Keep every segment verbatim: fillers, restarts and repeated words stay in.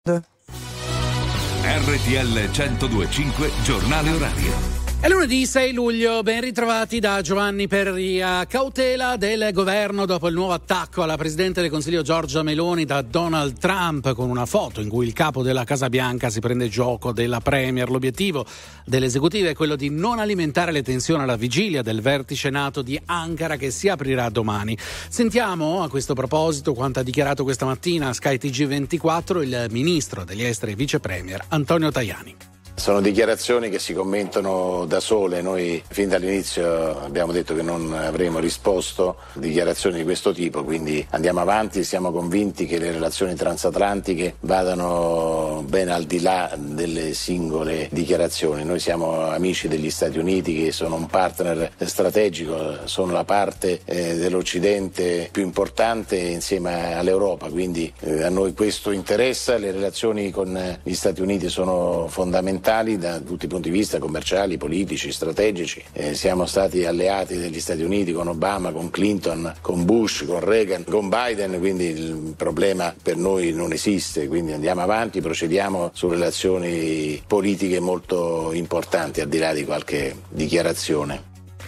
R T L centodue e cinque Giornale Orario. È lunedì sei luglio, ben ritrovati da Giovanni Perria. Cautela del governo dopo il nuovo attacco alla Presidente del Consiglio Giorgia Meloni da Donald Trump, con una foto in cui il capo della Casa Bianca si prende gioco della Premier. L'obiettivo dell'esecutivo è quello di non alimentare le tensioni alla vigilia del vertice NATO di Ankara che si aprirà domani. Sentiamo a questo proposito quanto ha dichiarato questa mattina a Sky T G ventiquattro il ministro degli esteri e vice premier Antonio Tajani. Sono dichiarazioni che si commentano da sole. Noi fin dall'inizio abbiamo detto che non avremo risposto a dichiarazioni di questo tipo, quindi andiamo avanti. Siamo convinti che le relazioni transatlantiche vadano ben al di là delle singole dichiarazioni. Noi siamo amici degli Stati Uniti, che sono un partner strategico, sono la parte eh, dell'Occidente più importante insieme all'Europa, quindi eh, a noi questo interessa. Le relazioni con gli Stati Uniti sono fondamentali da tutti i punti di vista, commerciali, politici, strategici. Eh, siamo stati alleati degli Stati Uniti con Obama, con Clinton, con Bush, con Reagan, con Biden, quindi il problema per noi non esiste, quindi andiamo avanti, procediamo su relazioni politiche molto importanti al di là di qualche dichiarazione.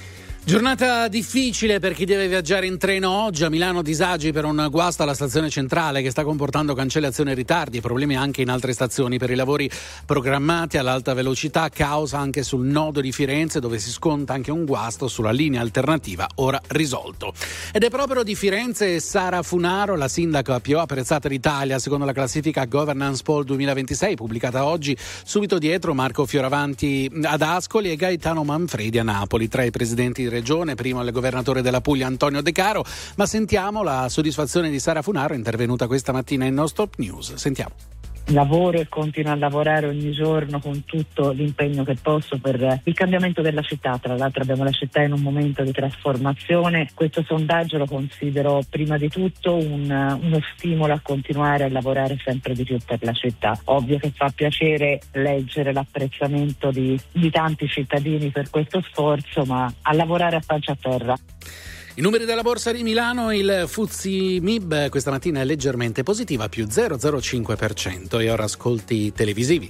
Giornata difficile per chi deve viaggiare in treno oggi. A Milano disagi per un guasto alla stazione centrale che sta comportando cancellazioni e ritardi e problemi anche in altre stazioni per i lavori programmati all'alta velocità, causa anche sul nodo di Firenze, dove si sconta anche un guasto sulla linea alternativa ora risolto. Ed è proprio di Firenze Sara Funaro, la sindaca più apprezzata d'Italia secondo la classifica Governance Poll duemilaventisei pubblicata oggi, subito dietro Marco Fioravanti ad Ascoli e Gaetano Manfredi a Napoli. Tra i presidenti di regione, primo il governatore della Puglia Antonio De Caro, ma sentiamo la soddisfazione di Sara Funaro, intervenuta questa mattina in No Stop News. Sentiamo. Lavoro e continuo a lavorare ogni giorno con tutto l'impegno che posso per il cambiamento della città. Tra l'altro abbiamo la città in un momento di trasformazione. Questo sondaggio lo considero prima di tutto un, uno stimolo a continuare a lavorare sempre di più per la città. Ovvio che fa piacere leggere l'apprezzamento di, di tanti cittadini per questo sforzo, ma a lavorare a pancia a terra. I numeri della borsa di Milano, il F T S E M I B questa mattina è leggermente positiva, più zero virgola zero cinque per cento. E ora ascolti televisivi.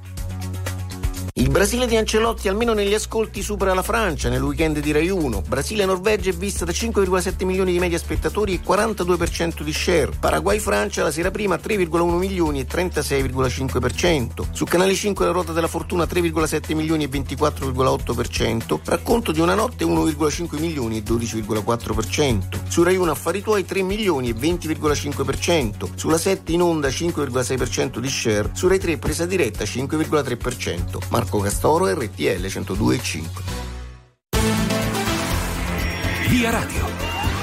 Il Brasile di Ancelotti almeno negli ascolti supera la Francia nel weekend di Rai uno. Brasile-Norvegia è vista da cinque virgola sette milioni di media spettatori e quarantadue per cento di share. Paraguay-Francia la sera prima tre virgola uno milioni e trentasei virgola cinque per cento. Su Canale cinque la ruota della fortuna tre virgola sette milioni e ventiquattro virgola otto per cento. Racconto di una notte uno virgola cinque milioni e dodici virgola quattro per cento. Su Rai uno Affari Tuoi tre milioni e venti virgola cinque per cento. Sulla sette in onda cinque virgola sei per cento di share. Su Rai tre presa diretta cinque virgola tre per cento. Marco Castoro, R T L centodue e cinque. Via Radio.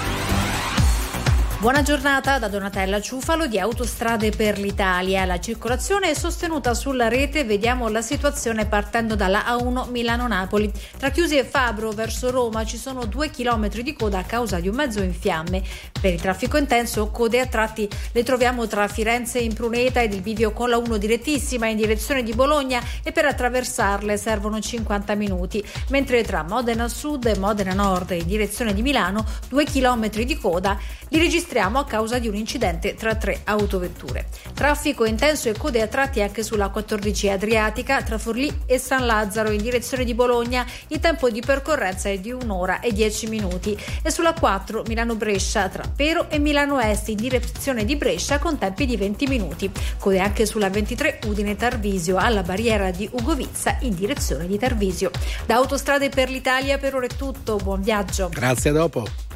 Buona giornata da Donatella Ciufalo di Autostrade per l'Italia. La circolazione è sostenuta sulla rete. Vediamo la situazione partendo dalla A uno Milano-Napoli. Tra Chiusi e Fabro verso Roma ci sono due chilometri di coda a causa di un mezzo in fiamme. Per il traffico intenso, code a tratti le troviamo tra Firenze e Impruneta ed il bivio con la uno direttissima in direzione di Bologna, e per attraversarle servono cinquanta minuti. Mentre tra Modena Sud e Modena Nord in direzione di Milano, due chilometri di coda li registriamo a causa di un incidente tra tre autovetture. Traffico intenso e code a tratti anche sulla quattordici Adriatica tra Forlì e San Lazzaro in direzione di Bologna. Il tempo di percorrenza è di un'ora e dieci minuti. E sulla quattro Milano-Brescia tra Pero e Milano Est in direzione di Brescia con tempi di venti minuti. Code anche sulla ventitré Udine-Tarvisio alla barriera di Ugovizza in direzione di Tarvisio. Da Autostrade per l'Italia per ora è tutto. Buon viaggio. Grazie, a dopo.